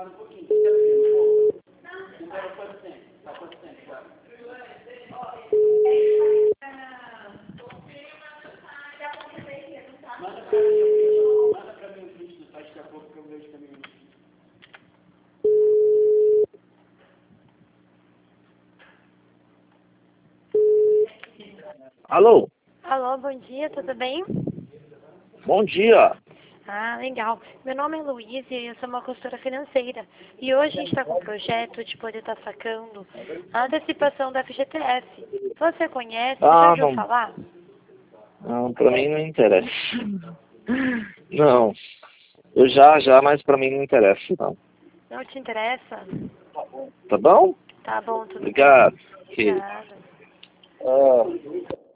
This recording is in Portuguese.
Alô? Alô, bom dia, tudo bem? Bom dia. Ah, legal. Meu nome é Luísa e eu sou uma consultora financeira. E hoje a gente está com um projeto de poder estar sacando a antecipação da FGTS. Você conhece? Você já ouviu falar? Não, pra mim não interessa. Não. Eu já, mas pra mim não interessa, não. Não te interessa? Tá bom? Tá bom, tudo bem. Obrigado. Obrigada.